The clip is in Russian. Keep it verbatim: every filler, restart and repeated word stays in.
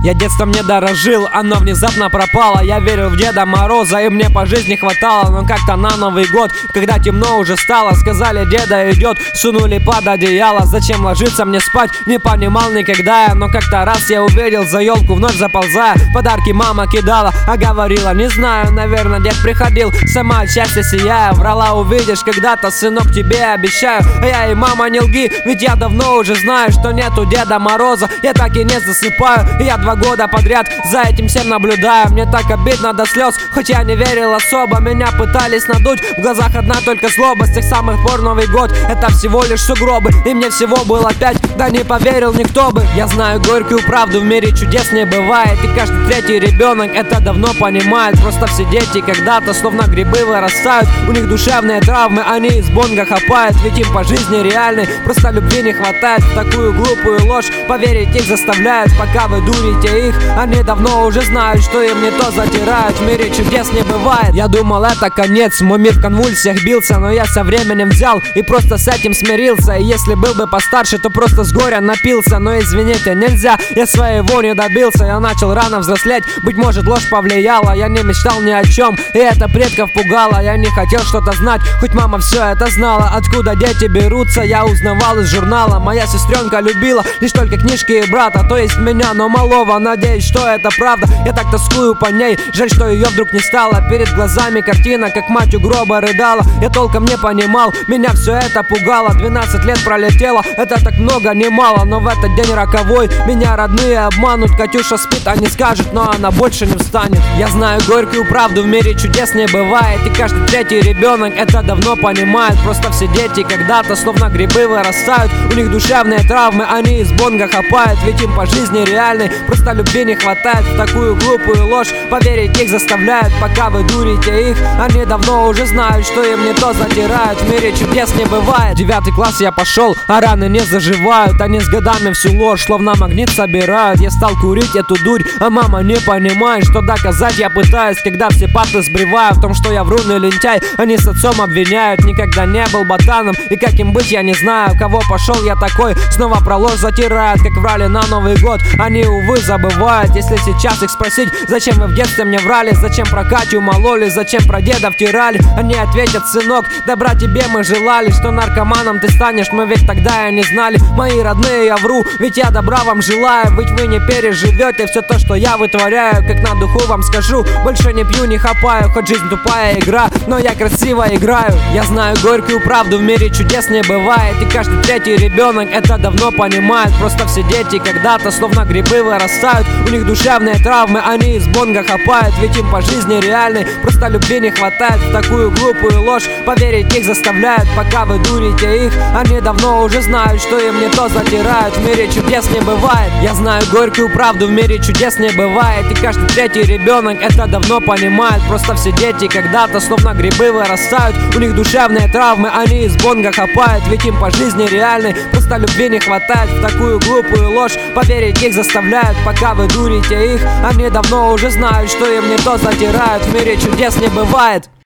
Я детством не дорожил, оно внезапно пропало. Я верил в Деда Мороза, и мне по жизни хватало. Но как-то на Новый год, когда темно уже стало, сказали: деда идет, сунули под одеяло. Зачем ложиться мне спать, не понимал никогда я. Но как-то раз я увидел за елку, вновь заползая. Подарки мама кидала, а говорила: не знаю, наверное, дед приходил, сама от счастья сияя. Врала: увидишь когда-то, сынок, тебе обещаю. А я и: мама, не лги, ведь я давно уже знаю, что нету Деда Мороза. Я так и не засыпаю, и я два года подряд за этим всем наблюдаю. Мне так обидно до слез, хоть я не верил особо. Меня пытались надуть, в глазах одна только злоба. С тех самых пор Новый год — это всего лишь сугробы. И мне всего было пять, да не поверил никто бы. Я знаю горькую правду, в мире чудес не бывает. И каждый третий ребенок это давно понимает. Просто все дети когда-то словно грибы вырастают. У них душевные травмы, они из бонга хапают. Ведь им по жизни реальной просто любви не хватает. В такую глупую ложь поверить их заставляют. Пока вы дурите их, они давно уже знают, что им не то затирают. В мире чудес не бывает. Я думал, это конец, мой мир в конвульсиях бился. Но я со временем взял и просто с этим смирился. И если был бы постарше, то просто с горя напился. Но извините, нельзя, я своего не добился. Я начал рано взрослеть, быть может ложь повлияла. Я не мечтал ни о чем, и это предков пугало. Я не хотел что-то знать, хоть мама все это знала. Откуда дети берутся, я узнавал из журнала. Моя сестренка любила лишь только книжки и брата, то есть меня, но малого. Надеюсь, что это правда, я так тоскую по ней. Жаль, что ее вдруг не стало. Перед глазами картина, как мать у гроба рыдала. Я толком не понимал, меня все это пугало. Двенадцать лет пролетело, это так много, не мало. Но в этот день роковой меня родные обманут. Катюша спит, а не скажет, но она больше не встанет. Я знаю горькую правду, в мире чудес не бывает. И каждый третий ребенок это давно понимает. Просто все дети когда-то словно грибы вырастают. У них душевные травмы, они из бонга хапают. Ведь им по жизни реальной просто любви не хватает. В такую глупую ложь поверить их заставляют. Пока вы дурите их, они давно уже знают, что им не то затирают. В мире чудес не бывает. Девятый класс я пошел, а раны не заживают. Они с годами всю ложь словно магнит собирают. Я стал курить эту дурь, а мама не понимает, что доказать я пытаюсь, когда все папы сбриваю в том, что я врун и лентяй. Они с отцом обвиняют, никогда не был ботаном. И как им быть, я не знаю, кого пошел я такой. Снова про ложь затирают, как врали на Новый год. Они, увы, забывают. Если сейчас их спросить: зачем вы в детстве мне врали, зачем про Катю мололи, зачем про деда втирали, они ответят: сынок, добра тебе мы желали. Что наркоманом ты станешь, мы ведь тогда и не знали. Мои родные, я вру, ведь я добра вам желаю. Ведь вы не переживете все то, что я вытворяю. Как на духу вам скажу, больше не пью, не хапаю. Хоть жизнь тупая игра, но я красиво играю. Я знаю горькую правду, в мире чудес не бывает. И каждый третий ребенок это давно понимает. Просто все дети когда-то словно грибы вырастают. У них душевные травмы, они из бонга хапают. Ведь им по жизни реальной просто любви не хватает. В такую глупую ложь поверить их заставляют. Пока вы дурите их, они давно уже знают, что им не то затирают. В мире чудес не бывает. Я знаю горькую правду, в мире чудес не бывает. И каждый третий ребенок это давно понимает. Просто все дети когда-то словно грибы вырастают. У них душевные травмы, они из бонга хапают. Ведь им по жизни реальной просто любви не хватает. В такую глупую ложь поверить их заставляют. Пока вы дурите их, они давно уже знают, что им не то затирают. В мире чудес не бывает.